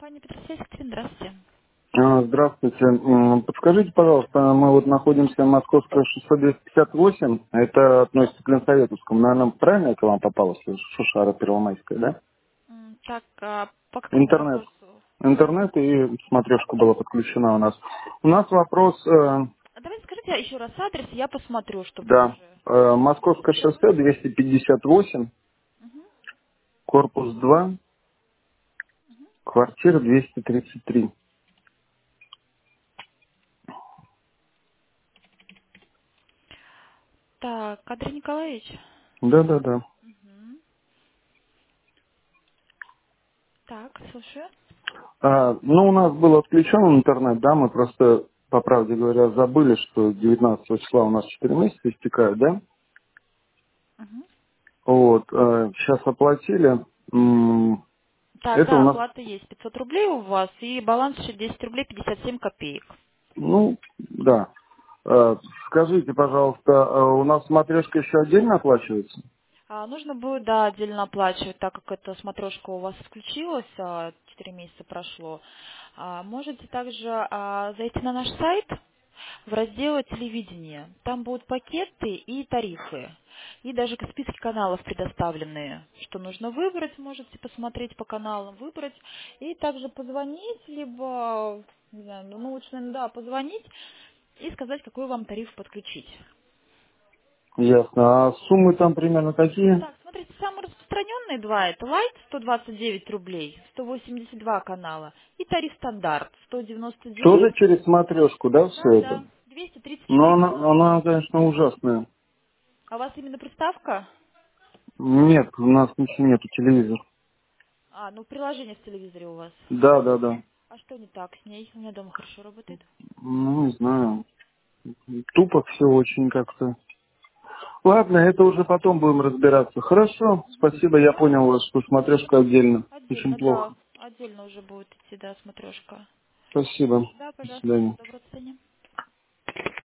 Компания Петросвязь, Екатерина, здравствуйте. Здравствуйте. Подскажите, пожалуйста, мы вот находимся в Московское шоссе 258, это относится к Ленсоветовскому, наверное, правильно это вам попалось, Шушара Первомайская, да? Так, по какому Интернет. вопросу? Интернет и смотрешка была подключена у нас. У нас вопрос, Давайте скажите еще раз адрес, я посмотрю, чтобы да, уже... Московское шоссе 258, Мгм. корпус 2, квартира 233. Так, Андрей Николаевич. Да-да-да. Мгм. Так, слушаю. Ну, у нас был отключен интернет, да, мы просто, по правде говоря, забыли, что 19 числа у нас 4 месяца истекают, да? Мгм. Вот, сейчас оплатили. Так, Это да, у нас, оплата есть. 500 рублей у вас и баланс еще 10 рублей 57 копеек. ну, да. Скажите, пожалуйста, у нас смотрешка еще отдельно оплачивается? Нужно будет, да, отдельно оплачивать, так как эта смотрешка у вас включилась, 4 месяца прошло. Можете также зайти на наш сайт в раздел телевидения. Там будут пакеты и тарифы. И даже списки каналов предоставлены. Что нужно выбрать, можете посмотреть по каналам, выбрать. И также позвонить, либо, не знаю, ну лучше, наверное, да, позвонить и сказать, какой вам тариф подключить. Ясно. А суммы там примерно какие? Так, смотрите, самые распространенные два это Light 129 рублей, 182 канала и тариф стандарт Тоже 199, через смотрешку, да, все да, это? да, Но 234 она, 99. конечно, ужасная. А у вас именно приставка? Нет, у нас ничего нету, телевизор. Ну приложение в телевизоре у вас. Да, да, да. А что не так с ней? У меня дома хорошо работает. Ну, не знаю. Тупо все очень как-то. Ладно, это уже потом будем разбираться. Хорошо, спасибо, я Да, понял вас, что смотрешка отдельно. Очень отдельно, плохо. да, отдельно уже будет идти, да, смотрешка. Спасибо. Да, До пожалуйста, свидания. всего доброго, до свидания.